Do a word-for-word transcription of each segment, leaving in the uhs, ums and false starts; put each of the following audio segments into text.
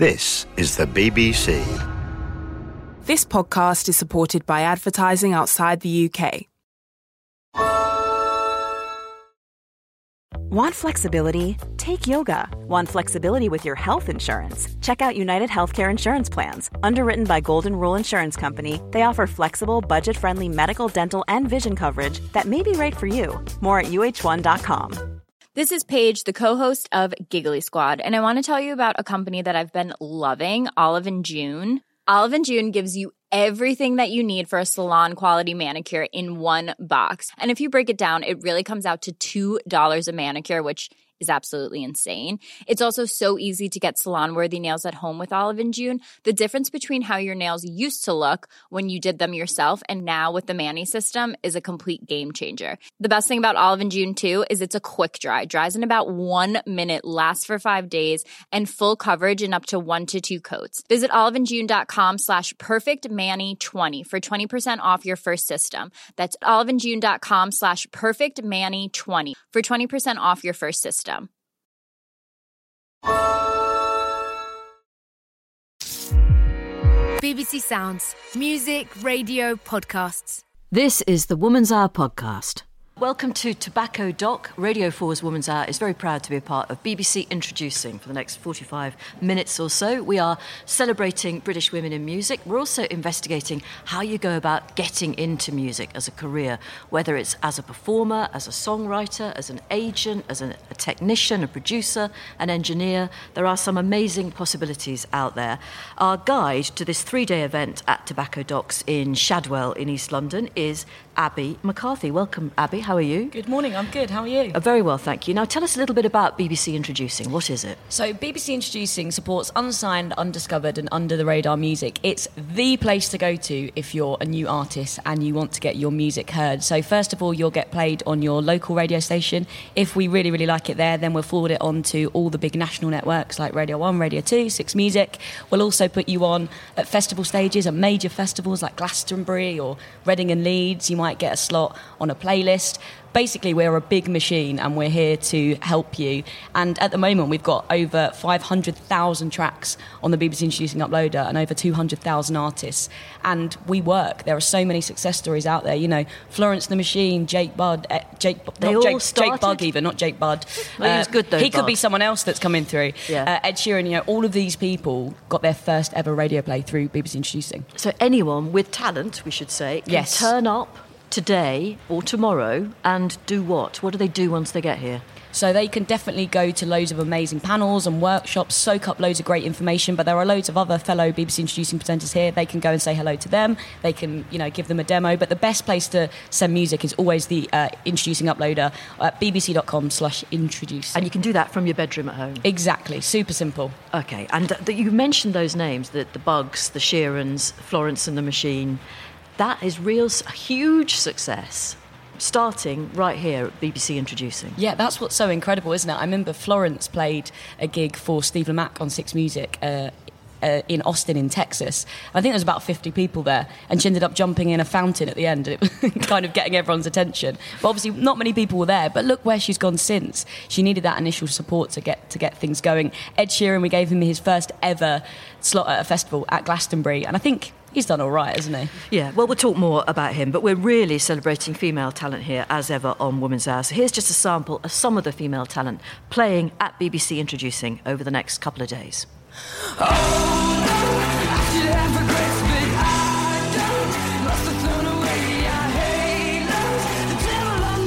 This is the B B C. This podcast is supported by advertising outside the U K. Want flexibility? Take yoga. Want flexibility with your health insurance? Check out United Healthcare Insurance Plans. Underwritten by Golden Rule Insurance Company, they offer flexible, budget-friendly medical, dental, and vision coverage that may be right for you. More at U H one dot com. This is Paige, the co-host of Giggly Squad, and I want to tell you about a company that I've been loving, Olive and June. Olive and June gives you everything that you need for a salon-quality manicure in one box. And if you break it down, it really comes out to two dollars a manicure, which is absolutely insane. It's also so easy to get salon-worthy nails at home with Olive and June. The difference between how your nails used to look when you did them yourself and now with the Mani system is a complete game changer. The best thing about Olive and June, too, is it's a quick dry. Dries in about one minute, lasts for five days, and full coverage in up to one to two coats. Visit oliveandjune.com slash perfectmani20 for twenty percent off your first system. That's oliveandjune.com slash perfectmani20 for twenty percent off your first system. B B C Sounds. Music, radio, podcasts. This is the Woman's Hour podcast. Welcome to Tobacco Doc. Radio four's Woman's Hour is very proud to be a part of B B C Introducing for the next forty-five minutes or so. We are celebrating British women in music. We're also investigating how you go about getting into music as a career, whether it's as a performer, as a songwriter, as an agent, as a, a technician, a producer, an engineer. There are some amazing possibilities out there. Our guide to this three-day event at Tobacco Docs in Shadwell in East London is Abby McCarthy. Welcome, Abby. How are you? Good morning. I'm good. How are you? Uh, very well, thank you. Now, tell us a little bit about B B C Introducing. What is it? So, B B C Introducing supports unsigned, undiscovered and under-the-radar music. It's the place to go to if you're a new artist and you want to get your music heard. So, first of all, you'll get played on your local radio station. If we really, really like it there, then we'll forward it on to all the big national networks like Radio one, Radio two, Six Music. We'll also put you on at festival stages, at major festivals like Glastonbury or Reading and Leeds. You might get a slot on a playlist. Basically, we're a big machine and we're here to help you. And at the moment, we've got over five hundred thousand tracks on the B B C Introducing uploader and over two hundred thousand artists. And we work. There are so many success stories out there. You know, Florence the Machine, Jake Budd, uh, Jake, they not all Jake, started? Jake Bugg even, not Jake Budd. Well, he was good though, He Bud. could be someone else that's coming through. Yeah. Uh, Ed Sheeran, you know, all of these people got their first ever radio play through B B C Introducing. So anyone with talent, we should say, can Yes. turn up today or tomorrow and do what? What do they do once they get here? So they can definitely go to loads of amazing panels and workshops, soak up loads of great information, but there are loads of other fellow B B C Introducing presenters here. They can go and say hello to them. They can, you know, give them a demo. But the best place to send music is always the uh, Introducing uploader at bbc.com slash introducing. And you can do that from your bedroom at home? Exactly. Super simple. Okay. And uh, the, you mentioned those names, the, the Buggs, the Sheerans, Florence and the Machine. That is real, a huge success, starting right here at B B C Introducing. Yeah, that's what's so incredible, isn't it? I remember Florence played a gig for Steve Lamacq on Six Music uh, uh, in Austin in Texas. I think there was about fifty people there, and she ended up jumping in a fountain at the end, and it was kind of getting everyone's attention. But obviously not many people were there, but look where she's gone since. She needed that initial support to get to get things going. Ed Sheeran, we gave him his first ever slot at a festival at Glastonbury, and I think he's done all right, hasn't he? Yeah, well, we'll talk more about him, but we're really celebrating female talent here, as ever, on Women's Hour. So here's just a sample of some of the female talent playing at B B C Introducing over the next couple of days. Oh, no, I should have regrets, but I don't. Lost the throne away, I hate love. The devil on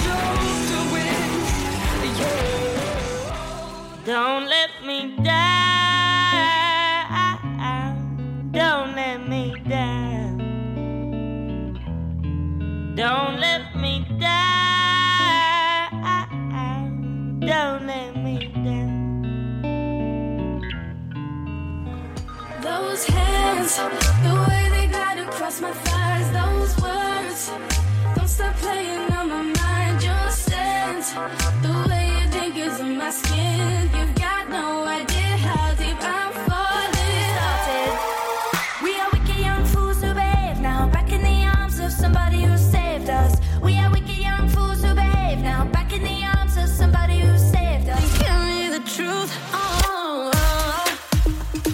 my shoulder wins. Yeah. Don't let me down. Don't let me down. Don't let me down. Don't let me down. Those hands, the way they glide across my thighs, those words, don't stop playing on my mind. Your sense, the way you dig is in my skin. You've got no idea how deep I'm falling. Started. We are wicked young fools who behave now, back in the arms of somebody who saved us. We are wicked young fools who behave now, back in the arms of somebody who saved us. Tell me the truth. Oh, oh, oh.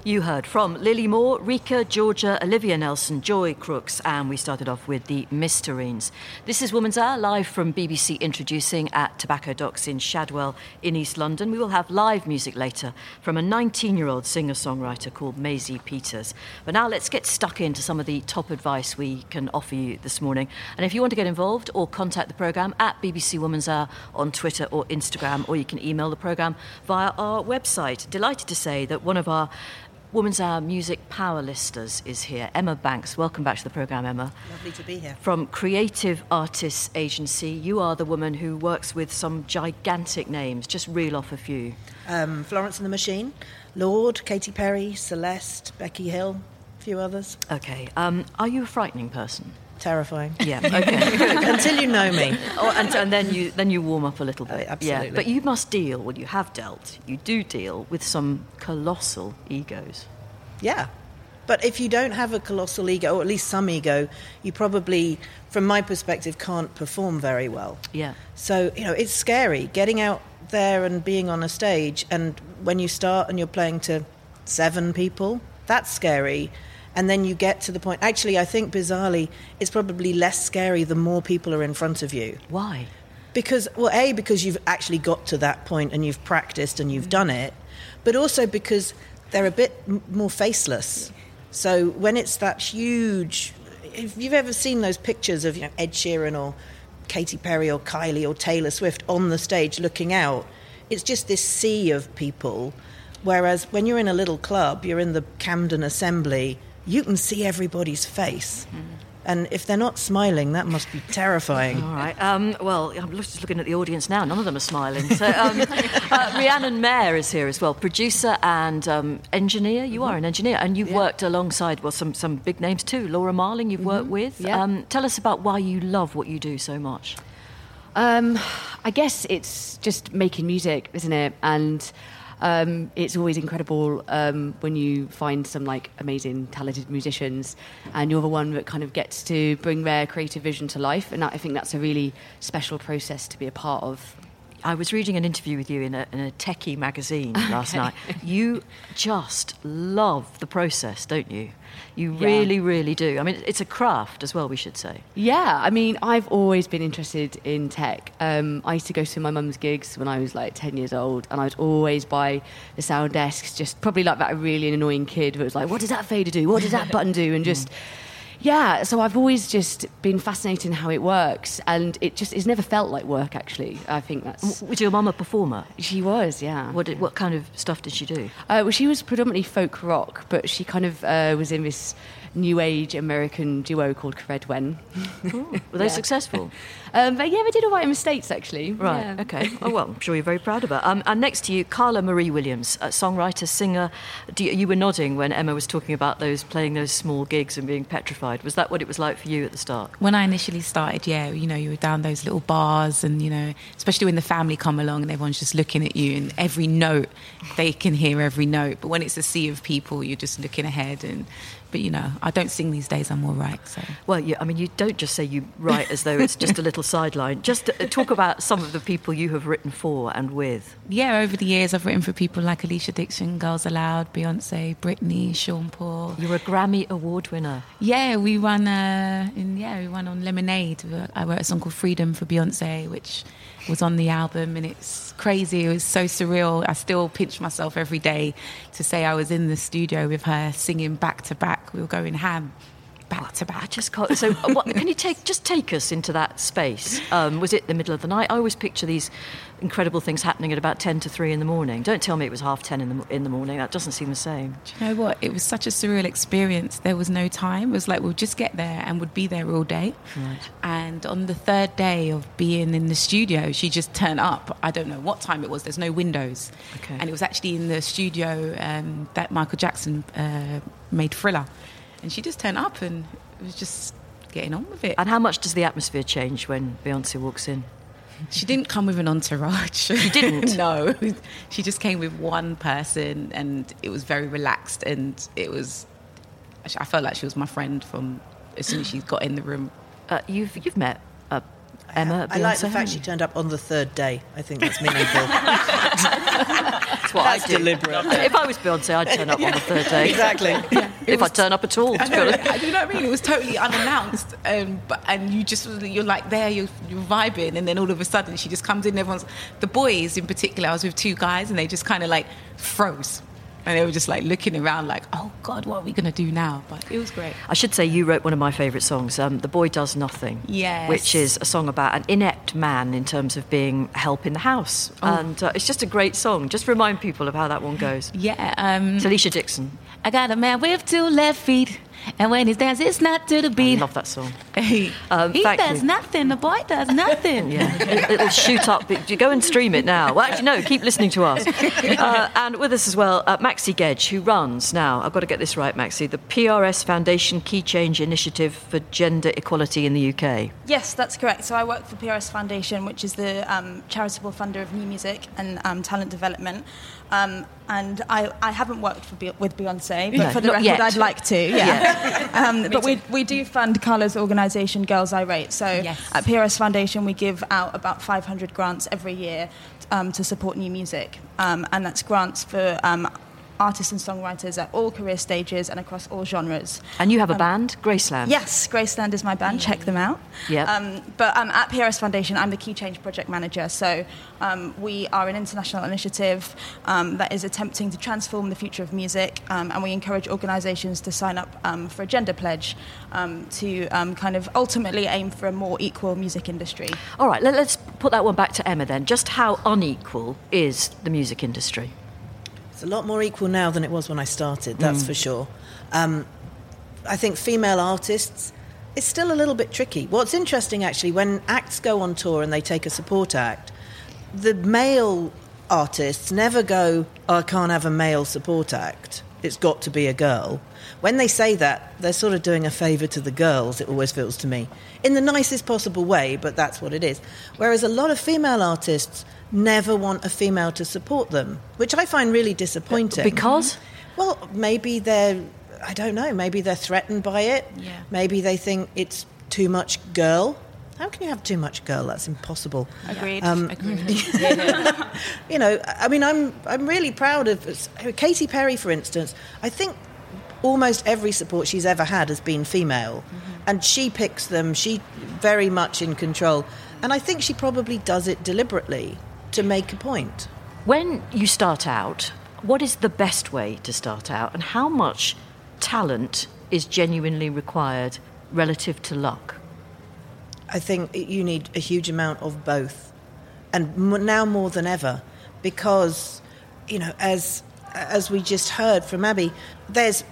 You heard from Lily Moore, Rika, Georgia, Olivia Nelson, Joy Crooks, and we started off with the Mysterines. This is Woman's Hour, live from B B C Introducing at Tobacco Docks in Shadwell in East London. We will have live music later from a nineteen-year-old singer-songwriter called Maisie Peters. But now let's get stuck into some of the top advice we can offer you this morning. And if you want to get involved or contact the programme at B B C Woman's Hour on Twitter or Instagram, or you can email the programme via our website. Delighted to say that one of our Woman's Hour music power listers is here. Emma Banks, welcome back to the programme, Emma. Lovely to be here. From Creative Artists Agency, you are the woman who works with some gigantic names. Just reel off a few. Um, Florence and the Machine, Lord, Katy Perry, Celeste, Becky Hill, a few others. OK. Um, are you a frightening person? Terrifying. Yeah, OK. Until you know me. Oh, and, and then you then you warm up a little bit. Uh, absolutely. Yeah. But you must deal, well, you have dealt, you do deal with some colossal egos. Yeah. But if you don't have a colossal ego, or at least some ego, you probably, from my perspective, can't perform very well. Yeah. So, you know, it's scary getting out there and being on a stage, and when you start and you're playing to seven people, that's scary. And then you get to the point... Actually, I think, bizarrely, it's probably less scary the more people are in front of you. Why? Because, well, A, because you've actually got to that point and you've practiced and you've done it, but also because they're a bit m- more faceless. So when it's that huge... If you've ever seen those pictures of, you know, Ed Sheeran or Katy Perry or Kylie or Taylor Swift on the stage looking out, it's just this sea of people. Whereas when you're in a little club, you're in the Camden Assembly... you can see everybody's face. Mm. And if they're not smiling, that must be terrifying. All right. Um, well, I'm just looking at the audience now. None of them are smiling. So um, uh, Rhiannon Mayer is here as well, producer and um, engineer. You mm-hmm. are an engineer, and you've yeah. worked alongside, well, some, some big names too. Laura Marling you've mm-hmm. worked with. Yeah. Um, tell us about why you love what you do so much. Um, I guess it's just making music, isn't it? And... Um, it's always incredible um, when you find some like amazing, talented musicians, and you're the one that kind of gets to bring their creative vision to life. And I think that's a really special process to be a part of. I was reading an interview with you in a, in a techie magazine last okay. night. You just love the process, don't you? You yeah. really, really do. I mean, it's a craft as well, we should say. Yeah, I mean, I've always been interested in tech. Um, I used to go to my mum's gigs when I was like ten years old, and I'd always buy the sound desks, just probably like that really annoying kid who was like, what does that fader do? What does that button do? And just... Yeah, so I've always just been fascinated in how it works, and it just it's never felt like work, actually. I think that's... Was your mum a performer? She was, yeah. What did, what kind of stuff did she do? Uh, well, she was predominantly folk rock, but she kind of uh, was in this new age American duo called Credwen. Were they yeah. successful? Um, but yeah, they did all right in the States, actually. Right, yeah. OK. Oh, well, I'm sure you're very proud of her. Um, and next to you, Carla Marie Williams, a songwriter, singer. Do you, you were nodding when Emma was talking about those playing those small gigs and being petrified. Was that what it was like for you at the start? When I initially started, yeah, you know, you were down those little bars and, you know, especially when the family come along and everyone's just looking at you and every note, they can hear every note. But when it's a sea of people, you're just looking ahead and... But, you know, I don't sing these days, I'm all right, so... Well, yeah, I mean, you don't just say you write as though it's just a little sideline. Just talk about some of the people you have written for and with. Yeah, over the years, I've written for people like Alicia Dixon, Girls Aloud, Beyonce, Britney, Sean Paul. You're a Grammy Award winner. Yeah, we won, uh, in, yeah, we won on Lemonade. I wrote a song called Freedom for Beyonce, which was on the album, and it's crazy. It was so surreal. I still pinch myself every day to say I was in the studio with her singing back to back. We were going ham. Back to back. I just can't. So, what, can you take just take us into that space? Um, was it the middle of the night? I always picture these incredible things happening at about ten to three in the morning. Don't tell me it was half ten in the in the morning. That doesn't seem the same. Do you know what? It was such a surreal experience. There was no time. It was like we'd just get there and would be there all day. Right. And on the third day of being in the studio, she just turned up. I don't know what time it was. There's no windows. Okay. And it was actually in the studio um, that Michael Jackson uh, made Thriller. And she just turned up and it was just getting on with it. And how much does the atmosphere change when Beyonce walks in? She didn't come with an entourage. She didn't? No. She just came with one person and it was very relaxed and it was... I felt like she was my friend from as soon as she got in the room. Uh, you've you've met uh, Emma, I, I like the fact she turned up on the third day. I think that's meaningful. That's what That's I do. deliberate. If I was Beyonce, I'd turn up on the third day. Exactly. Yeah, it If was- I turn up at all, to I be know, honest. you know what I mean? It was totally unannounced, um, but and you just you're like there, you're, you're vibing, and then all of a sudden she just comes in. Everyone's the boys in particular. I was with two guys, and they just kind of like froze, and they were just like looking around, like, "Oh God, what are we gonna do now?" But it was great. I should say you wrote one of my favourite songs, um, "The Boy Does Nothing," Yes. which is a song about an inept man in terms of being help in the house, Oh. and uh, it's just a great song. Just remind people of how that one goes. Yeah, um, It's Alicia Dixon. I got a man with two left feet, and when he's dancing, it's not to the I beat. love that song. He, Um, he thank does you. nothing. The boy does nothing. Yeah, it, it'll shoot up. You go and stream it now. Well, actually, no, keep listening to us. Uh, and with us as well, uh, Maxi Gedge, who runs now, I've got to get this right, Maxi, the P R S Foundation Key Change Initiative for Gender Equality in the U K. Yes, that's correct. So I work for P R S Foundation, which is the um, charitable funder of new music and um, talent development. Um, and I, I haven't worked for Be- with Beyonce, but No, for the not record, yet. I'd like to. Yeah. um, but we, we do fund Carla's organisation, Girls Irate. So Yes. at P R S Foundation, we give out about five hundred grants every year um, to support new music. Um, and that's grants for um, artists and songwriters at all career stages and across all genres. And you have a Um, band, Graceland. Yes, Graceland is my band. Check them out. Yeah. Um, but um, at P R S Foundation, I'm the Key Change Project Manager. So um, we are an international initiative um, that is attempting to transform the future of music, um, and we encourage organisations to sign up um, for a gender pledge um, to um, kind of ultimately aim for a more equal music industry. All right, let, let's put that one back to Emma then. Just how unequal is the music industry? It's a lot more equal now than it was when I started, that's Mm. for sure. Um, I think female artists, it's still a little bit tricky. What's interesting, actually, when acts go on tour and they take a support act, the male artists never go, oh, I can't have a male support act. It's got to be a girl. When they say that, they're sort of doing a favour to the girls, it always feels to me. In the nicest possible way, but that's what it is. Whereas a lot of female artists never want a female to support them, which I find really disappointing. Because? Well, maybe they're, I don't know, maybe they're threatened by it. Yeah. Maybe they think it's too much girl. How can you have too much girl? That's impossible. Agreed. Um, Agreed. you know, I mean, I'm I'm really proud of Katy Perry, for instance. I think almost every support she's ever had has been female, and she picks them. She very much in control, and I think she probably does it deliberately to make a point. When you start out, what is the best way to start out, and how much talent is genuinely required relative to luck? I think you need a huge amount of both, and m- now more than ever, because, you know, as as we just heard from Abby, there's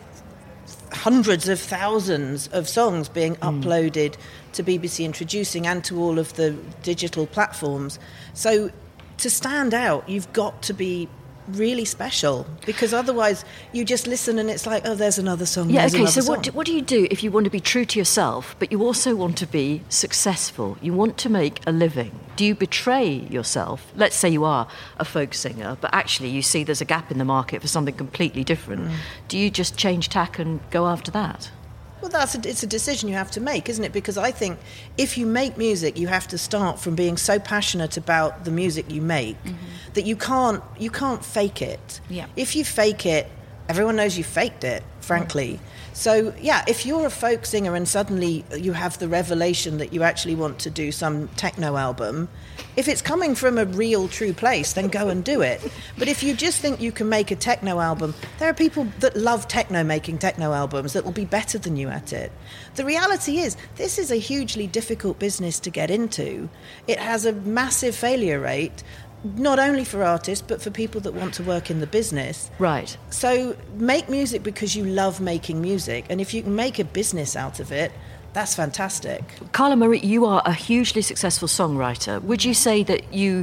hundreds of thousands of songs being Mm. uploaded to B B C Introducing and to all of the digital platforms. So to stand out, you've got to be really special, because otherwise you just listen and it's like, oh, there's another song. Yeah, there's okay, another so song. what do, what do you do if you want to be true to yourself, but you also want to be successful? You want to make a living. Do you betray yourself? Let's say you are a folk singer, but actually you see there's a gap in the market for something completely different. Mm. Do you just change tack and go after that? Well, that's a, it's a decision you have to make, isn't it? Because I think if you make music, you have to start from being so passionate about the music you make that you can't you can't fake it. Yeah. If you fake it, everyone knows you faked it, frankly. So, yeah, if you're a folk singer and suddenly you have the revelation that you actually want to do some techno album, if it's coming from a real, true place, then go and do it. But if you just think you can make a techno album, there are people that love techno making techno albums that will be better than you at it. The reality is, this is a hugely difficult business to get into. It has a massive failure rate, not only for artists, but for people that want to work in the business. Right. So make music because you love making music, and if you can make a business out of it, that's fantastic. Carla Marie, you are a hugely successful songwriter. Would you say that you,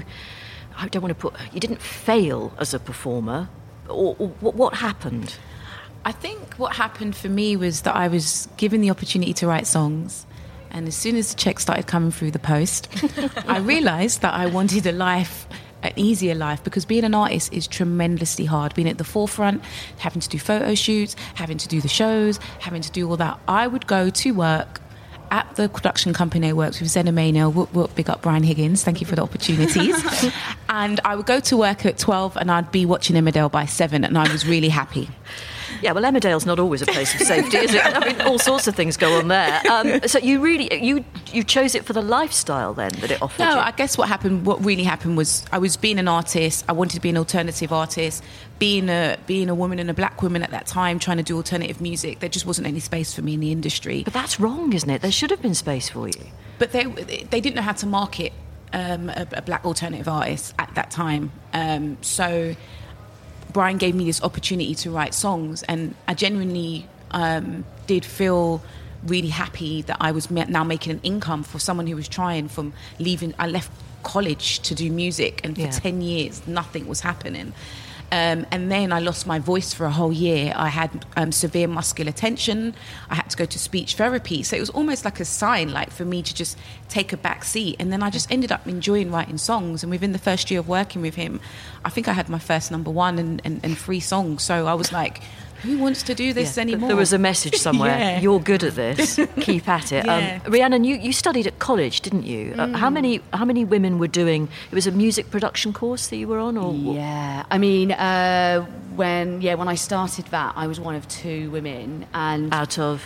I don't want to put, you didn't fail as a performer, or, or what, what happened? I think what happened for me was that I was given the opportunity to write songs, and as soon as the checks started coming through the post, I realised that I wanted a life, an easier life, because being an artist is tremendously hard. Being at the forefront, having to do photo shoots, having to do the shows, having to do all that. I would go to work at the production company I worked with, Zenimania, whoop, whoop, big up Brian Higgins, thank you for the opportunities. And I would go to work at twelve and I'd be watching Emmerdale by seven and I was really happy. Yeah, well, Emmerdale's not always a place of safety, is it? I mean, all sorts of things go on there. Um, so you really, you you chose it for the lifestyle then that it offered No, you? I guess what happened, what really happened was I was being an artist. I wanted to be an alternative artist. Being a being a woman and a black woman at that time, trying to do alternative music, there just wasn't any space for me in the industry. But that's wrong, isn't it? There should have been space for you. But they they didn't know how to market um, a, a black alternative artist at that time. Um, so Brian gave me this opportunity to write songs, and I genuinely um, did feel really happy that I was now making an income for someone who was trying from leaving. I left college to do music, and for Yeah. ten years, nothing was happening. Um, and then I lost my voice for a whole year. I had um, severe muscular tension. I had to go to speech therapy. So it was almost like a sign, like for me to just take a back seat. And then I just ended up enjoying writing songs. And within the first year of working with him, I think I had my first number one and, and, and three songs. So I was like, who wants to do this Yeah, anymore? There was a message somewhere. Yeah. You're good at this. Keep at it. Yeah. Um, Rhiannon, you, you studied at college, didn't you? Uh, how many how many women were doing? It was a music production course that you were on, or Yeah, I mean, uh, when yeah, when I started that, I was one of two women, and out of,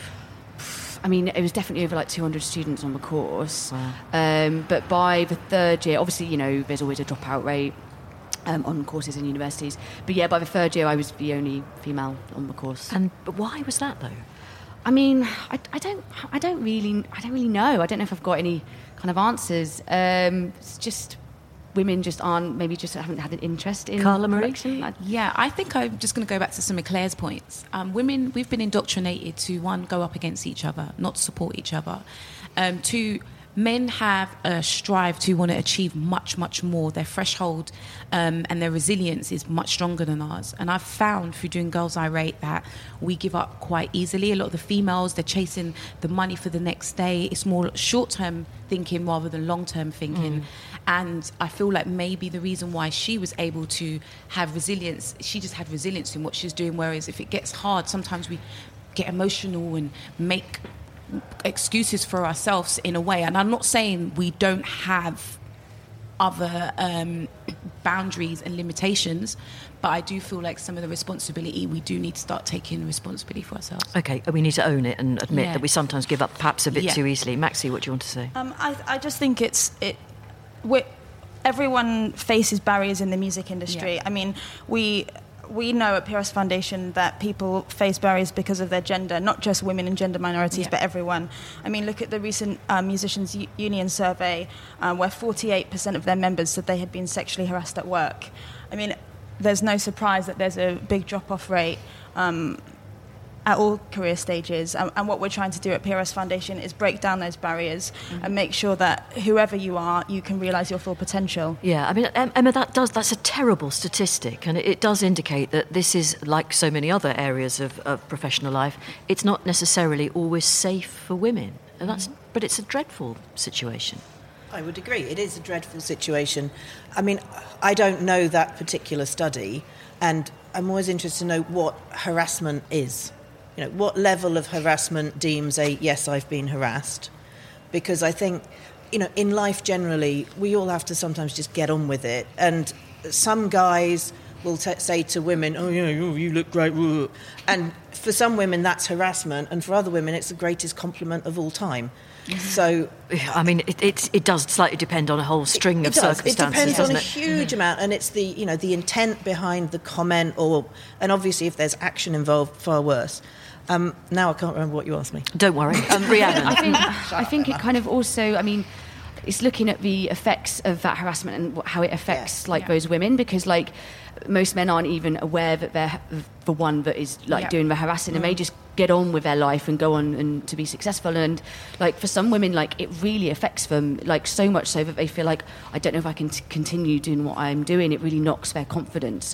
I mean, it was definitely over like two hundred students on the course. Um, but by the third year, obviously, you know, there's always a dropout rate um, on courses in universities. But yeah, by the third year, I was the only female on the course. And but why was that though? I mean, I, I don't, I don't really, I don't really know. I don't know if I've got any kind of answers. Um, it's just women just aren't, maybe just haven't had an interest in Carla Marie? production. I- Yeah, I think I'm just going to go back to some of Claire's points. Um, women, we've been indoctrinated to, one, go up against each other, not support each other. Um, two, men have a strive to want to achieve much, much more. Their threshold um, and their resilience is much stronger than ours. And I've found through doing Girls Irate that we give up quite easily. A lot of the females, they're chasing the money for the next day. It's more short-term thinking rather than long-term thinking. Mm. And I feel like maybe the reason why she was able to have resilience, she just had resilience in what she was doing, whereas if it gets hard, sometimes we get emotional and make excuses for ourselves in a way. And I'm not saying we don't have other um, boundaries and limitations, but I do feel like some of the responsibility, we do need to start taking responsibility for ourselves. Okay, we need to own it and admit Yeah. that we sometimes give up perhaps a bit Yeah. too easily. Maxie, what do you want to say? Um, I, I just think it's it. we everyone faces barriers in the music industry. Yeah. I mean, we we know at P R S Foundation that people face barriers because of their gender, not just women and gender minorities, Yeah. but everyone. I mean, look at the recent uh, Musicians U- Union survey, um, where forty-eight percent of their members said they had been sexually harassed at work. I mean, there's no surprise that there's a big drop-off rate um, at all career stages. And, and what we're trying to do at P R S Foundation is break down those barriers mm-hmm. and make sure that whoever you are, you can realise your full potential. Yeah, I mean, Em- Emma, that does that's a terrible statistic, and it, it does indicate that this is, like so many other areas of, of professional life, it's not necessarily always safe for women. And that's, mm-hmm. but it's a dreadful situation. I would agree. It is a dreadful situation. I mean, I don't know that particular study, and I'm always interested to know what harassment is. You know, what level of harassment deems a, yes, I've been harassed? Because I think, you know, in life generally, we all have to sometimes just get on with it. And some guys will t- say to women, oh, yeah, you, you look great. And for some women, that's harassment. And for other women, it's the greatest compliment of all time. So, I mean, it, it it does slightly depend on a whole string it, of it does. circumstances. It depends doesn't on a it? huge amount, and it's the you know the intent behind the comment, or and obviously if there's action involved, far worse. Um, now I can't remember what you asked me. Don't worry, um, Rhiannon. I think I think it kind of also, I mean, it's looking at the effects of that harassment and wh- how it affects Yeah. like Yeah. those women, because like most men aren't even aware that they're the one that is like Yeah. doing the harassing, and they just get on with their life and go on and to be successful. And like for some women, like it really affects them, like so much so that they feel like, I don't know if I can t- continue doing what I'm doing. It really knocks their confidence.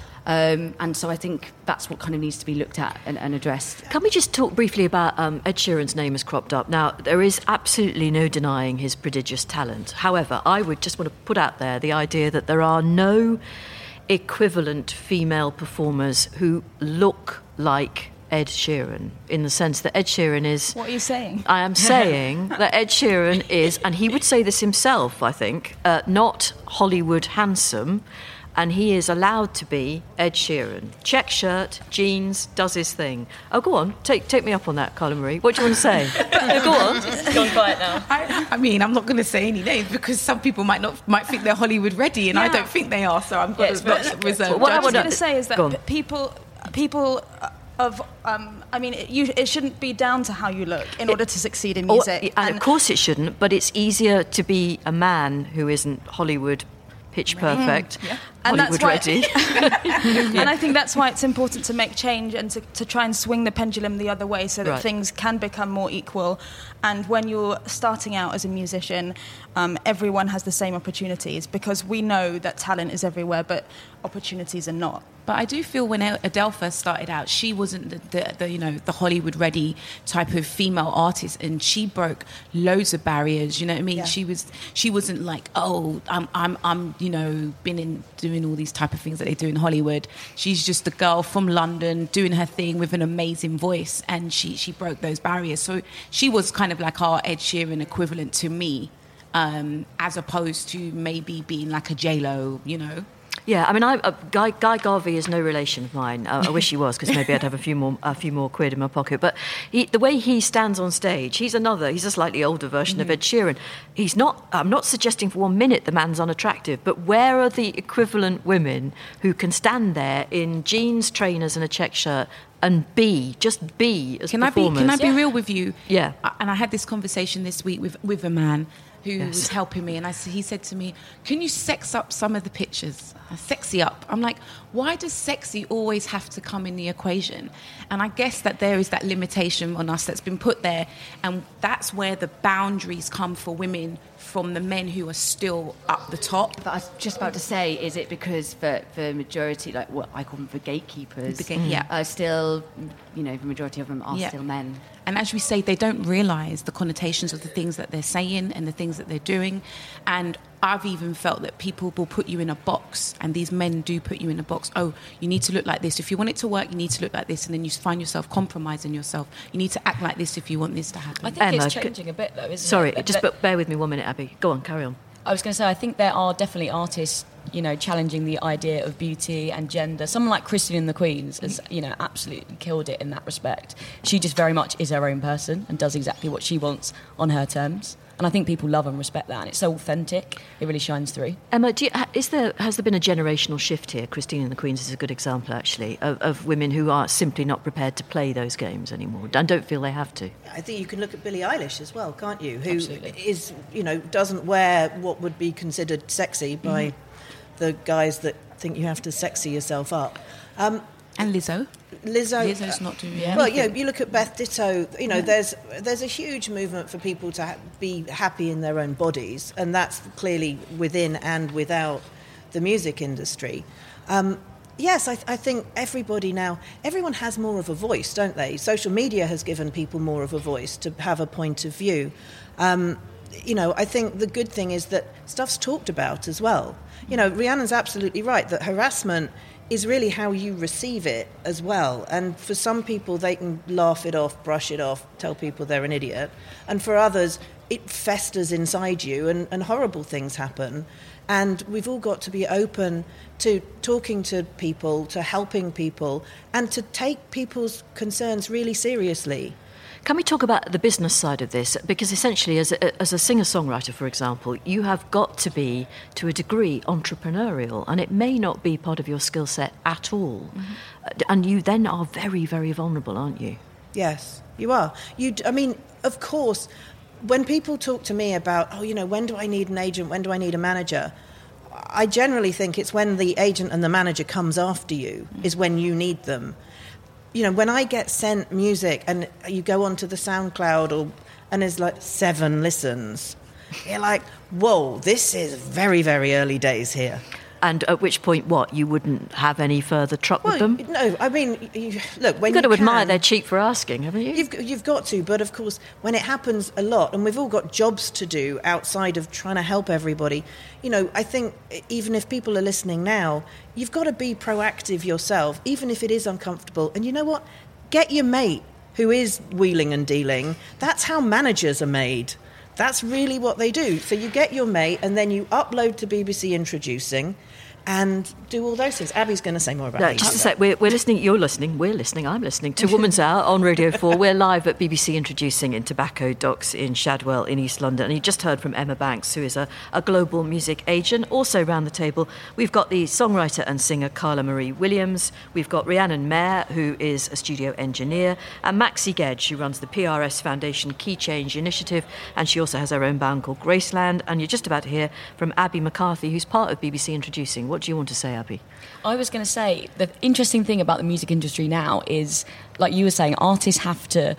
Um, and so I think that's what kind of needs to be looked at and, and addressed. Can we just talk briefly about um, Ed Sheeran's name has cropped up. Now, there is absolutely no denying his prodigious talent. However, I would just want to put out there the idea that there are no equivalent female performers who look like Ed Sheeran, in the sense that Ed Sheeran is... What are you saying? I am saying that Ed Sheeran is, and he would say this himself, I think, uh, not Hollywood handsome, and he is allowed to be Ed Sheeran. Check shirt, jeans, does his thing. Oh, go on, take take me up on that, Carla Marie. What do you want to say? Go on. It's gone quiet now. I, I mean, I'm not going to say any names because some people might not might think they're Hollywood ready, and Yeah. I don't think they are. So I'm going Yeah, to not but- reserve. What I was judgment. going to say is that Go on. p- people, people of, um, I mean, it, you, it shouldn't be down to how you look in order to succeed in Or- music. and of course it shouldn't, but it's easier to be a man who isn't Hollywood pitch perfect, Mm, yeah. And Hollywood that's why- ready. And I think that's why it's important to make change and to, to try and swing the pendulum the other way so that Right. things can become more equal. And when you're starting out as a musician, um, everyone has the same opportunities because we know that talent is everywhere, but opportunities are not. But I do feel when Adele first started out, she wasn't the, the, the you know the Hollywood ready type of female artist, and she broke loads of barriers. You know what I mean? Yeah. She was she wasn't like, oh, I'm I'm I'm you know been in doing all these type of things that they do in Hollywood. She's just a girl from London doing her thing with an amazing voice, and she she broke those barriers. So she was kind of like our Ed Sheeran equivalent to me, um, as opposed to maybe being like a J Lo, you know. Yeah, I mean, I, uh, Guy, Guy Garvey is no relation of mine. Uh, I wish he was, because maybe I'd have a few more a few more quid in my pocket. But he, the way he stands on stage, he's another, he's a slightly older version of Ed Sheeran. He's not, I'm not suggesting for one minute the man's unattractive, but where are the equivalent women who can stand there in jeans, trainers and a check shirt and be, just be as Can I be? performers? Can I be real with you? Yeah. I- And I had this conversation this week with with a man who Yes. was helping me, and I s- he said to me, "Can you sex up some of the pictures? Uh, Sexy up." I'm like, why does sexy always have to come in the equation? And I guess that there is that limitation on us that's been put there, and that's where the boundaries come for women from the men who are still up the top. But I was just about to say, is it because for the majority, like what I call them, the gatekeepers, The gate- yeah. are still, you know, the majority of them are Yeah. still men. And as we say, they don't realise the connotations of the things that they're saying and the things that they're doing. And I've even felt that people will put you in a box, and these men do put you in a box. Oh, you need to look like this. If you want it to work, you need to look like this. And then you find yourself compromising yourself. You need to act like this if you want this to happen. I think Emma, it's c- changing a bit, though, isn't Sorry, it? just That- but bear with me one minute, Abby. Go on, carry on. I was going to say, I think there are definitely artists, you know, challenging the idea of beauty and gender. Someone like Christine and the Queens has, you know, absolutely killed it in that respect. She just very much is her own person and does exactly what she wants on her terms. And I think people love and respect that, and it's so authentic. It really shines through. Emma, do you, ha- is there, has there been a generational shift here? Christine and the Queens is a good example, actually, of, of women who are simply not prepared to play those games anymore and don't feel they have to. I think you can look at Billie Eilish as well, can't you? Who Absolutely. is, you know, doesn't wear what would be considered sexy by the guys that think you have to sexy yourself up. Um, And Lizzo. Lizzo. Lizzo's not doing Yeah. Well, anything. yeah, you look at Beth Ditto, you know, there's there's a huge movement for people to ha- be happy in their own bodies, and that's clearly within and without the music industry. Um, yes, I, I think everybody now, everyone has more of a voice, don't they? Social media has given people more of a voice to have a point of view. Um, you know, I think the good thing is that stuff's talked about as well. You know, Rhiannon's absolutely right that harassment is really how you receive it as well. And for some people, they can laugh it off, brush it off, tell people they're an idiot. And for others, it festers inside you and, and horrible things happen. And we've all got to be open to talking to people, to helping people, and to take people's concerns really seriously. Can we talk about the business side of this? Because essentially, as a, as a singer-songwriter, for example, you have got to be, to a degree, entrepreneurial, and it may not be part of your skill set at all. Mm-hmm. And you then are very, very vulnerable, aren't you? Yes, you are. You, d- I mean, of course, when people talk to me about, oh, you know, when do I need an agent, when do I need a manager, I generally think it's when the agent and the manager comes after you mm-hmm. is when you need them. You know, when I get sent music and you go onto the SoundCloud or and there's like seven listens, you're like, whoa, this is very, very early days here. And at which point, what, you wouldn't have any further truck Well, with them? no, I mean, you, look, when You've got you to admire can, they're cheap for asking, haven't you? You've, you've got to, but of course, when it happens a lot, and we've all got jobs to do outside of trying to help everybody, you know, I think even if people are listening now, you've got to be proactive yourself, even if it is uncomfortable. And you know what? get your mate who is wheeling and dealing. That's how managers are made. That's really what they do. So you get your mate and then you upload to B B C Introducing and do all those things. Abby's going to say more about no, it. Just a sec, we're, we're listening, you're listening, we're listening, I'm listening to Woman's Hour on Radio four. We're live at B B C Introducing in Tobacco Docks in Shadwell in East London. And you just heard from Emma Banks, who is a, a global music agent. Also round the table, we've got the songwriter and singer Carla Marie Williams. We've got Rhiannon Mayer, who is a studio engineer, and Maxi Gedge, who runs the P R S Foundation Key Change Initiative, and she also has her own band called Graceland. And you're just about to hear from Abby McCarthy, who's part of B B C Introducing. What do you want to say, Abby? I was going to say, the interesting thing about the music industry now is, like you were saying, artists have to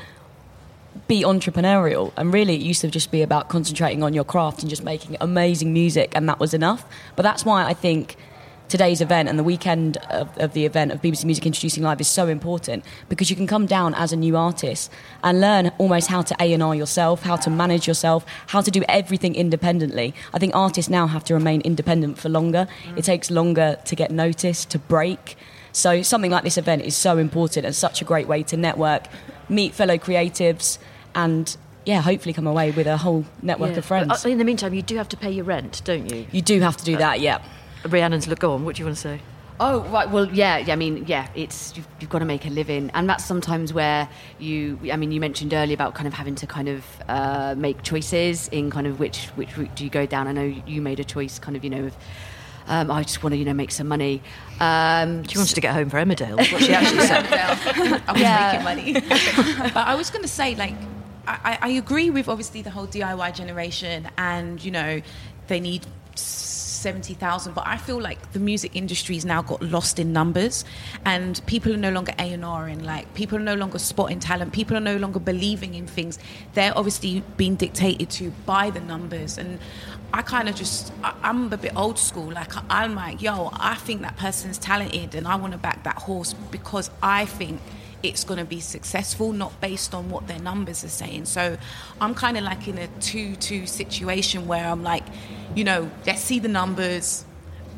be entrepreneurial, and really it used to just be about concentrating on your craft and just making amazing music, and that was enough. But that's why I think today's event and the weekend of, of the event of B B C Music Introducing Live is so important, because you can come down as a new artist and learn almost how to A and R yourself, how to manage yourself, how to do everything independently. I think artists now have to remain independent for longer. Mm. It takes longer to get noticed, to break. So something like this event is so important and such a great way to network, meet fellow creatives, and yeah, hopefully come away with a whole network yeah. of friends. But in the meantime, you do have to pay your rent, don't you? You do have to do uh, that, yeah. Rhiannon's, look, go on, what do you want to say? Oh, right, well, yeah, yeah I mean, yeah, it's, you've, you've got to make a living, and that's sometimes where you, I mean, you mentioned earlier about kind of having to kind of uh, make choices in kind of which, which route do you go down. I know you made a choice kind of, you know, of, um, I just want to, you know, make some money. Um, she wants to get home for Emmerdale, is what she actually said. I was Yeah. making money. But I was going to say, like, I, I agree with, obviously, the whole D I Y generation, and, you know, they need seventy thousand, but I feel like the music industry's now got lost in numbers, and people are no longer A and R-ing, like people are no longer spotting talent, people are no longer believing in things. They're obviously being dictated to by the numbers, and I kind of just, I, I'm a bit old school, like I'm like, yo, I think that person's talented and I want to back that horse because I think it's going to be successful, not based on what their numbers are saying. So I'm kind of like in a two two situation where I'm like, you know, let's see the numbers,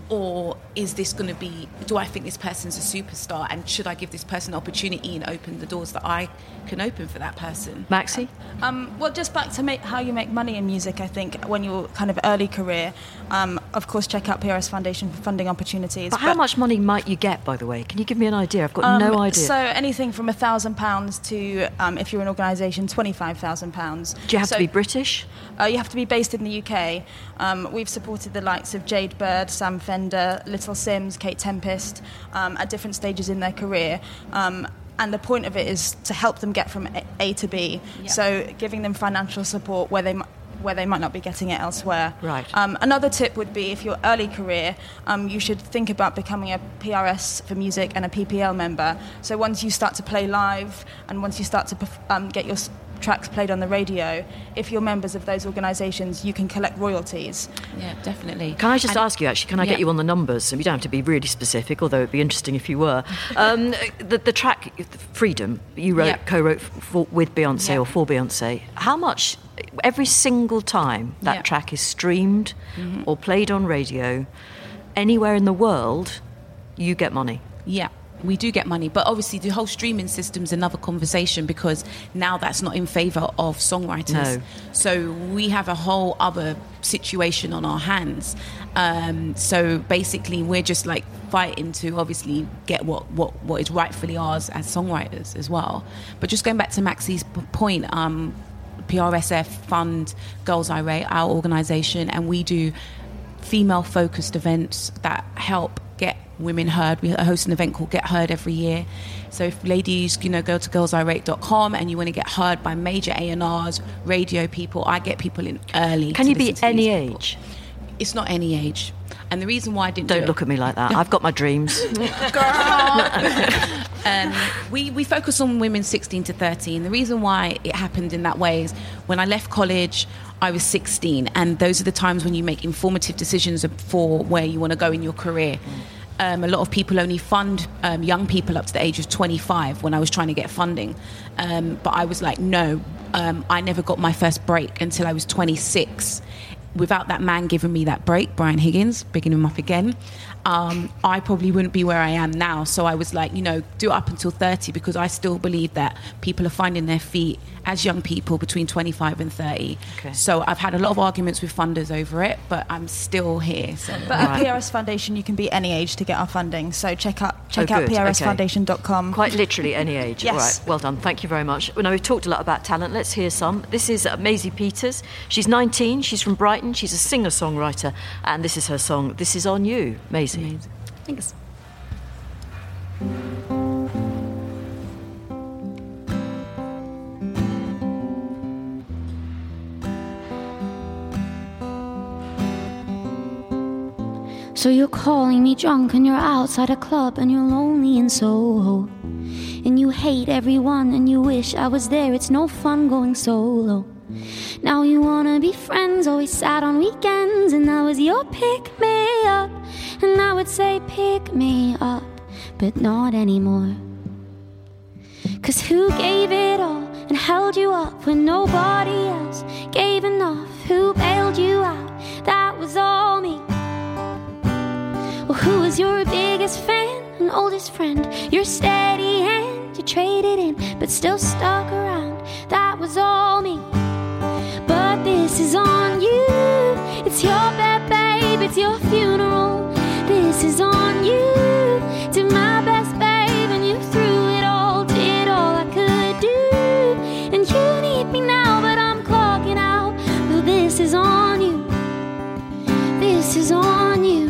or is this going to be, do I think this person's a superstar, and should I give this person an opportunity and open the doors that I can open for that person? Maxi? Um, well, just back to make, how you make money in music, I think, when you're kind of early career, um, of course, check out P R S Foundation for funding opportunities. But how but, much money might you get, by the way? Can you give me an idea? I've got um, no idea. So anything from one thousand pounds to, um, if you're an organisation, twenty-five thousand pounds. Do you have so, to be British? Uh, you have to be based in the U K. Um, we've supported the likes of Jade Bird, Sam Fender, Little Sims, Kate Tempest, um, at different stages in their career. Um, and the point of it is to help them get from A to B. Yep. So giving them financial support where they m- where they might not be getting it elsewhere. Right. Um, another tip would be, if you're early career, um, you should think about becoming a P R S for music and a P P L member. So once you start to play live and once you start to perf- um, get your s- tracks played on the radio, if you're members of those organisations, you can collect royalties. Yeah, definitely. Can I just and, ask you, actually, can I yeah. get you on the numbers? So you don't have to be really specific, although it'd be interesting if you were. Um, the, the track, Freedom, you wrote, yep. co-wrote for, with Beyonce yep. or for Beyonce. How much, every single time that yep. track is streamed mm-hmm. or played on radio, anywhere in the world, you get money? Yeah. We do get money, but obviously the whole streaming system's another conversation, because now that's not in favour of songwriters. No. So we have a whole other situation on our hands. Um, so basically we're just like fighting to obviously get what, what, what is rightfully ours as songwriters as well. But just going back to Maxi's p- point, um, P R S F fund Girls I Rate, our organisation, and we do female-focused events that help get women heard. We host an event called Get Heard every year. So if ladies, you know, go to girls I rate dot com and you want to get heard by major A and Rs, radio people, I get people in early. Can you be any age? It's not any age. And the reason why I didn't Don't do look it, at me like that. I've got my dreams. Girl. um, we, we focus on women sixteen to thirteen. The reason why it happened in that way is when I left college, I was sixteen, and those are the times when you make informative decisions for where you want to go in your career. Um, a lot of people only fund um, young people up to the age of twenty-five when I was trying to get funding. Um, but I was like, no, um, I never got my first break until I was twenty-six. without that man giving me that break, Brian Higgins, bigging him up again, um, I probably wouldn't be where I am now. So I was like, you know, do it up until thirty, because I still believe that people are finding their feet as young people between twenty-five and thirty. Okay. So I've had a lot of arguments with funders over it, but I'm still here. So. But at P R S Foundation, you can be any age to get our funding. So check out check Oh, out good. P R S Okay. foundation dot com. Quite literally any age. Yes. All right, well done. Thank you very much. Well, now, we've talked a lot about talent. Let's hear some. This is uh, Maisie Peters. She's nineteen. She's from Brighton. She's a singer-songwriter. And this is her song, This Is On You. Maisie. Amazing. Thanks. So you're calling me drunk and you're outside a club and you're lonely in Soho. And you hate everyone and you wish I was there, it's no fun going solo. Now you wanna be friends, always sad on weekends, and that was your pick me up. And I would say pick me up, but not anymore. Cause who gave it all and held you up when nobody else gave enough? Who bailed you out? That was all me. Well, who was your biggest fan and oldest friend? Your steady hand, you traded in, but still stuck around. That was all me. But this is on you. It's your bed, babe, it's your funeral. This is on you. Did my best, babe, and you threw it all. Did all I could do. And you need me now, but I'm clocking out. Well, this is on you. This is on you.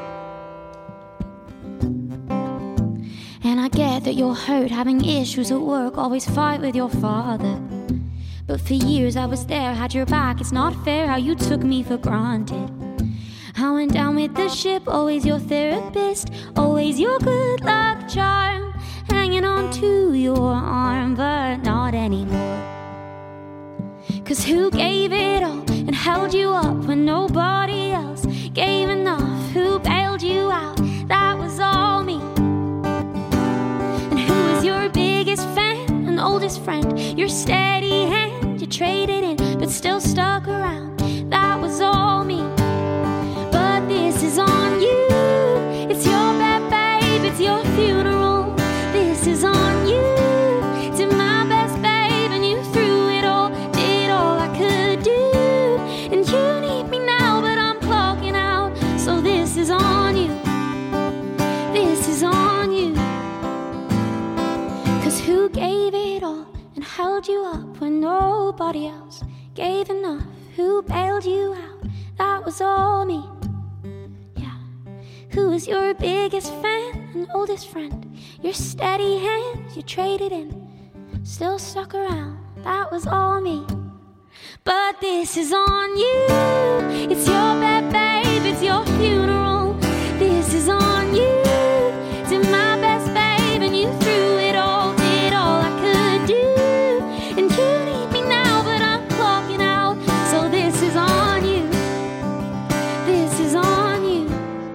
And I get that you're hurt, having issues at work, always fight with your father. But for years I was there, had your back. It's not fair how you took me for granted. I went down with the ship, always your therapist, always your good luck charm, hanging on to your arm, but not anymore. Cause who gave it all and held you up when nobody else gave enough? Who bailed you out? That was all me. And who was your biggest fan and oldest friend? Your steady hand, you traded in, but still stuck around. That was all me. But this is on you. It's your bed, babe, it's your funeral. This is on you. Did my best, babe, and you threw it all. Did all I could do. And you need me now, but I'm clocking out. So this is on you. This is on you. Cause who gave it all and held you up when nobody else gave enough? Who bailed you out? That was all me. Yeah. Who was your biggest fan and oldest friend? Your steady hand, you traded in, still stuck around. That was all me. But this is on you. It's your bed, babe, it's your funeral. This is on you. Did my best, babe, and you threw it all. Did all I could do. And you need me now, but I'm clocking out. So this is on you. This is on you.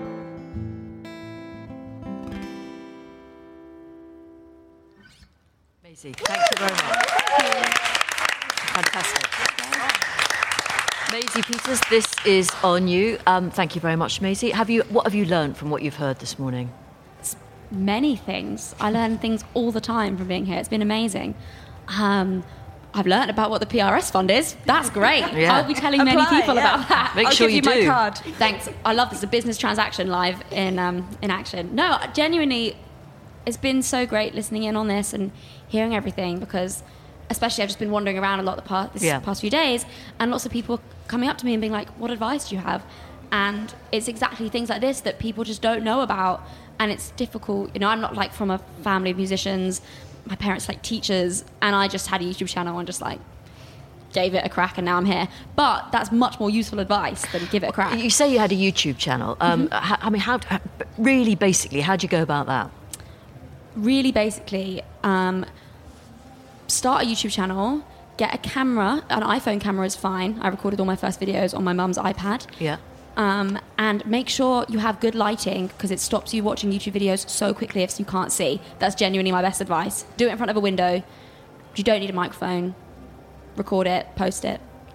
Maisie, thank you very much. Fantastic. Maisie Peters, this is on you. Um, thank you very much, Maisie. Have you? What have you learned from what you've heard this morning? Many things. I learn things all the time from being here. It's been amazing. Um, I've learned about what the P R S Fund is. That's great. Yeah. I'll be telling many Apply, people yeah. about that. Make I'll sure give you you, do. my card. Thanks. I love this. It's a business transaction live in um, in action. No, genuinely, it's been so great listening in on this and hearing everything, because especially I've just been wandering around a lot the past, this Yeah. past few days, and lots of people coming up to me and being like, what advice do you have? And it's exactly things like this that people just don't know about, and it's difficult. You know, I'm not like from a family of musicians. My parents like teachers, and I just had a YouTube channel and just like gave it a crack, and now I'm here. But that's much more useful advice than give it a crack. You say you had a YouTube channel. Um, Mm-hmm. h- I mean, how? h- Really, basically, how do you go about that? Really basically, um, start a YouTube channel, get a camera. An iPhone camera is fine. I recorded all my first videos on my mum's iPad. Yeah. Um, and make sure you have good lighting, because it stops you watching YouTube videos so quickly if you can't see. That's genuinely my best advice. Do it in front of a window. You don't need a microphone. Record it, post it.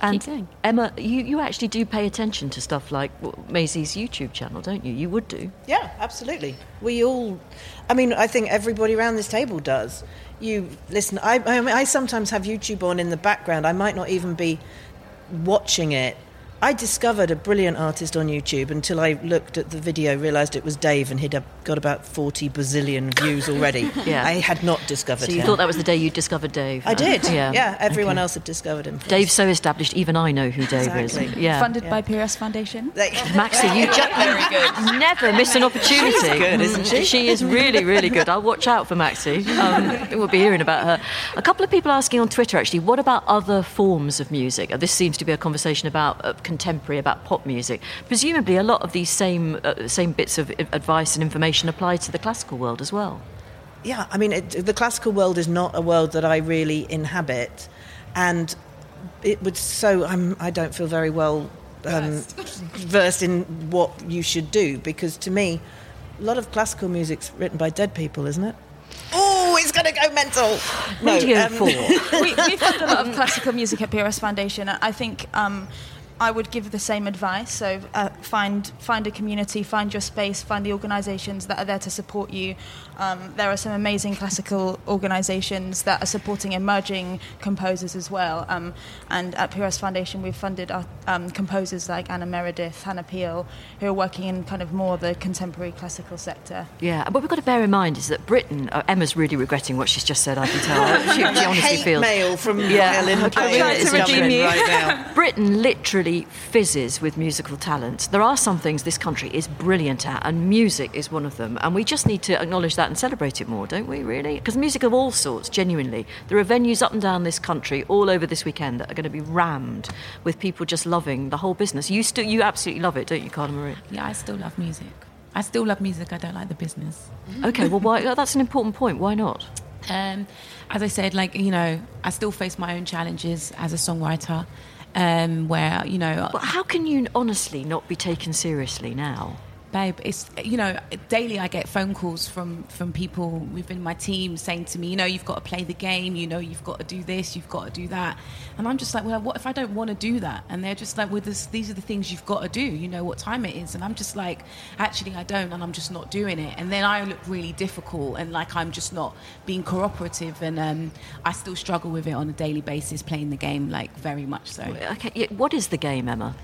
And keep going. Emma, you, you actually do pay attention to stuff like Maisie's YouTube channel, don't you? You would do. Yeah, absolutely. We all, I mean, I think everybody around this table does. You listen, I, I, mean, I sometimes have YouTube on in the background. I might not even be watching it. I discovered a brilliant artist on YouTube until I looked at the video, realised it was Dave, and he'd got about forty bazillion views already. Yeah. I had not discovered So him. you thought that was the day you discovered Dave? I did, yeah. yeah. Everyone Okay. else had discovered him. Dave's so established, even I know who Dave Exactly. is. Yeah. Funded Yeah. by P R S Foundation. Maxie, you just never miss an opportunity. She's good, isn't she? She is really, really good. I'll watch out for Maxie. Um, we'll be hearing about her. A couple of people asking on Twitter, actually, what about other forms of music? This seems to be a conversation about uh, contemporary, about pop music. Presumably, a lot of these same uh, same bits of advice and information apply to the classical world as well. Yeah, I mean, it, the classical world is not a world that I really inhabit, and it would so I'm I don't feel very well um, versed in what you should do, because to me, a lot of classical music's written by dead people, isn't it? Oh, it's going to go mental. No, Radio um, four. we, we've had a lot of classical music at P R S Foundation. I think um, I would give the same advice. So uh, find find a community, find your space, find the organisations that are there to support you. Um, there are some amazing classical organisations that are supporting emerging composers as well. Um, and at P R S Foundation, we've funded our, um, composers like Anna Meredith, Hannah Peel, who are working in kind of more the contemporary classical sector. Yeah, and what we've got to bear in mind is that Britain, uh, Emma's really regretting what she's just said, I can tell. She, she honestly hate feels... mail from Yeah. violin Her players career is coming coming right now. Britain literally fizzes with musical talent. There are some things this country is brilliant at, and music is one of them. And we just need to acknowledge that and celebrate it more, don't we, really? Because music of all sorts, genuinely. There are venues up and down this country, all over this weekend, that are going to be rammed with people just loving the whole business. You still, you absolutely love it, don't you, Carla Marie? Yeah, I still love music. I still love music. I don't like the business. Okay, well, why, that's an important point. Why not? Um, as I said, like, you know, I still face my own challenges as a songwriter, um, where, you know... But how can you honestly not be taken seriously now? Babe, it's, you know, daily I get phone calls from, from people within my team saying to me, you know, you've got to play the game, you know, you've got to do this, you've got to do that. And I'm just like, well, what if I don't want to do that? And they're just like, well, this, these are the things you've got to do, you know what time it is. And I'm just like, actually, I don't, and I'm just not doing it. And then I look really difficult and like I'm just not being cooperative. And um, I still struggle with it on a daily basis, playing the game, like, very much so. Okay, yeah, what is the game, Emma?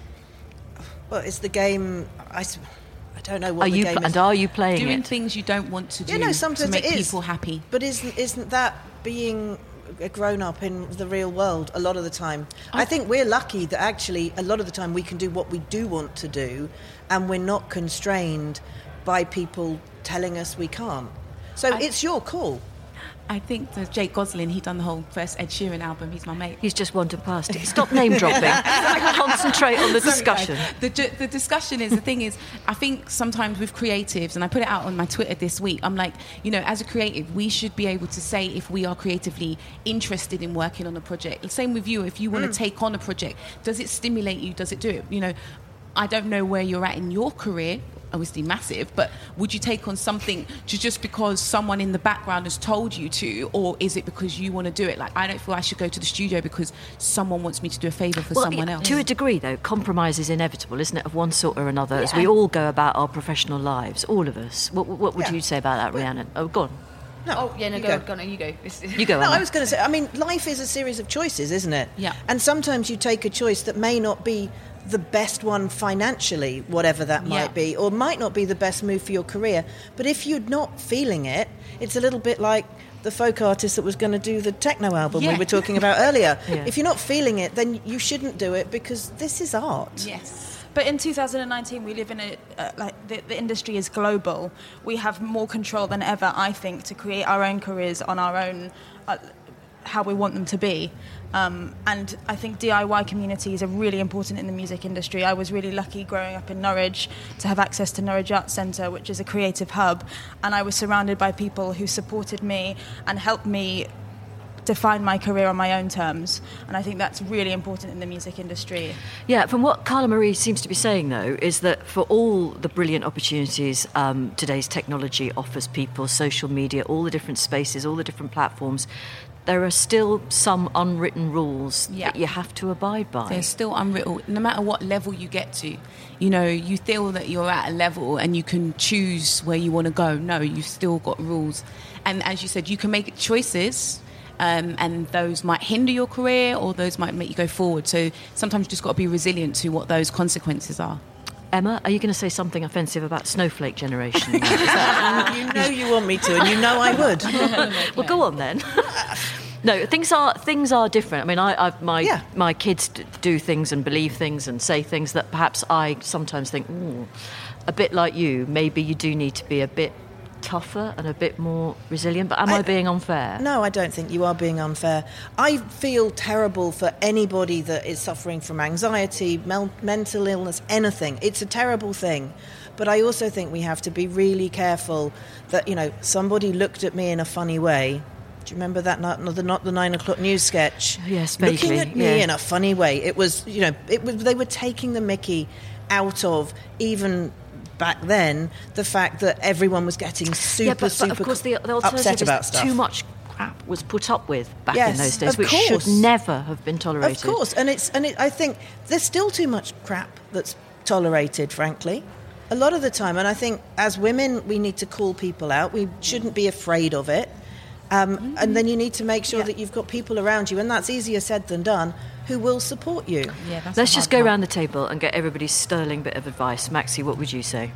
Well, it's the game... I, s- I don't know what Are the you game pl- is. and are you playing Doing it? things you don't want to do Yeah, no, sometimes to make it is. people happy. But isn't isn't that being a grown-up in the real world a lot of the time? I, I think we're lucky that actually a lot of the time we can do what we do want to do, and we're not constrained by people telling us we can't. So I, it's your call. I think that Jake Goslin, he done the whole first Ed Sheeran album. He's my mate. He's just wandered past it. Stop name dropping. Concentrate on the discussion. The, the discussion is, the thing is, I think sometimes with creatives, and I put it out on my Twitter this week, I'm like, you know, as a creative, we should be able to say if we are creatively interested in working on a project. Same with you, if you want to Mm. take on a project, does it stimulate you? Does it do it? You know, I don't know where you're at in your career, obviously massive, but would you take on something just because someone in the background has told you to, or is it because you want to do it? Like, I don't feel I should go to the studio because someone wants me to do a favour for well, someone else. To a degree, though, compromise is inevitable, isn't it, of one sort or another, as Yeah. we all go about our professional lives, all of us. What, what would Yeah. you say about that, Rhiannon? Oh, go on. No, Oh, yeah, no, you go, go. go, no, you go. This- You go, No, Emma. I was going to say, I mean, life is a series of choices, isn't it? Yeah. And sometimes you take a choice that may not be the best one financially, whatever that might Yeah. be, or might not be the best move for your career. But if you're not feeling it, it's a little bit like the folk artist that was going to do the techno album Yeah. we were talking about earlier. Yeah. If you're not feeling it, then you shouldn't do it, because this is art. Yes. But in two thousand nineteen, we live in a, uh, like, the, the industry is global. We have more control than ever, I think, to create our own careers on our own, uh, how we want them to be. Um, and I think D I Y communities are really important in the music industry. I was really lucky growing up in Norwich to have access to Norwich Arts Centre, which is a creative hub. And I was surrounded by people who supported me and helped me define my career on my own terms, and I think that's really important in the music industry. Yeah, from what Carla Marie seems to be saying, though, is that for all the brilliant opportunities um, today's technology offers people, social media, all the different spaces, all the different platforms, there are still some unwritten rules Yeah. that you have to abide by. They're still unwritten, no matter what level you get to. You know, you feel that you're at a level and you can choose where you want to go. No, you've still got rules. And as you said, you can make choices, um, and those might hinder your career or those might make you go forward. So sometimes you just got to be resilient to what those consequences are. Emma, are you going to say something offensive about Snowflake Generation? Is that- you know you want me to, and you know I would. Well, go on then. No, things are things are different. I mean, I, I my Yeah. my kids d- do things and believe things and say things that perhaps I sometimes think, ooh, a bit like you. Maybe you do need to be a bit tougher and a bit more resilient. But am I, I being unfair? No, I don't think you are being unfair. I feel terrible for anybody that is suffering from anxiety, mel- mental illness, anything. It's a terrible thing. But I also think we have to be really careful that, you know, somebody looked at me in a funny way. Do you remember that not, not the not the nine o'clock news sketch? Yes, vaguely. vaguely. Looking at me yeah. in a funny way. It was, you know, it was. They were taking the mickey out of even back then the fact that everyone was getting super, yeah, but, but super of course the, the upset alternative about is stuff. too much crap was put up with back Yes, in those days, of which course. should never have been tolerated. Of course, and it's and it, I think there's still too much crap that's tolerated, frankly, a lot of the time. And I think as women, we need to call people out. We shouldn't be afraid of it. Um, mm-hmm. And then you need to make sure yeah. that you've got people around you, and that's easier said than done, who will support you. Yeah, that's Let's just go around the table and get everybody's sterling bit of advice. Maxi, what would you say?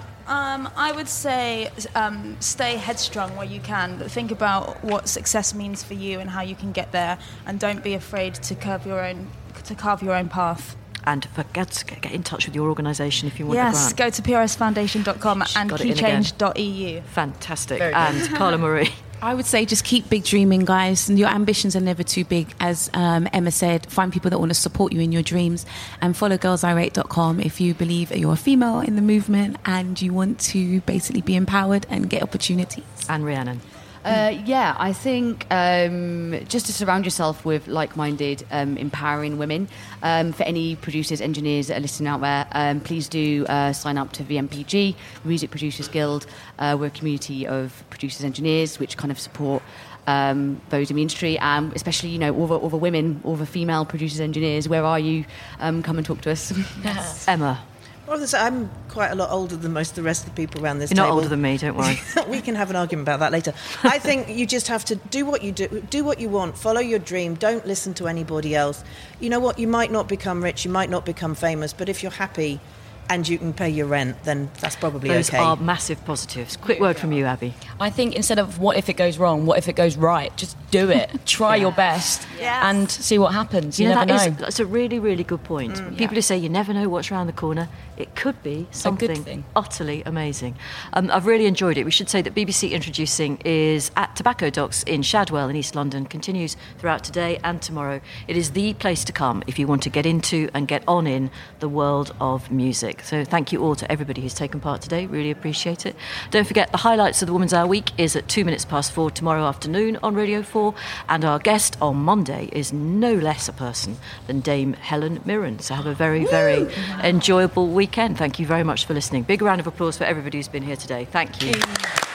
Um, I would say um, stay headstrong where you can, but think about what success means for you and how you can get there, and don't be afraid to carve your own to carve your own path. And for God's sake, get in touch with your organisation if you want yes, a grant. go to p r s foundation dot com and got it key in again. change dot e u. Fantastic. Very And good. Carla Marie. I would say just keep big dreaming, guys. Your ambitions are never too big. As um, Emma said, find people that want to support you in your dreams, and follow girls irate dot com if you believe that you're a female in the movement and you want to basically be empowered and get opportunities. And Rhiannon. Uh, yeah, I think um, just to surround yourself with like-minded, um, empowering women. Um, for any producers, engineers that are listening out there, um, please do uh, sign up to V M P G, Music Producers Guild. Uh, we're a community of producers, engineers, which kind of support um, those in the industry, and especially, you know, all the, all the women, all the female producers, engineers. Where are you? Um, come and talk to us. Yes. Emma. Well, I'm quite a lot older than most of the rest of the people around this You're table. not older than me, don't worry. We can have an argument about that later. I think you just have to do what you do, do what you want, follow your dream, don't listen to anybody else. You know what, you might not become rich, you might not become famous, but if you're happy and you can pay your rent, then that's probably Those okay. are massive positives. Quick word from you, Abby. I think instead of what if it goes wrong, what if it goes right, just do it. Try Yeah. your best Yes. and see what happens. You, You know, never that know. is, that's a really, really good point. Mm. People Yeah. who say you never know what's around the corner, it could be something thing. utterly amazing. Um, I've really enjoyed it. We should say that B B C Introducing is at Tobacco Docks in Shadwell in East London, continues throughout today and tomorrow. It is the place to come if you want to get into and get on in the world of music. So thank you all to everybody who's taken part today. Really appreciate it. Don't forget, the highlights of the Woman's Hour week is at two minutes past four tomorrow afternoon on Radio four, and our guest on Monday is no less a person than Dame Helen Mirren. So have a very, very enjoyable weekend. Thank you very much for listening. Big round of applause for everybody who's been here today. Thank you.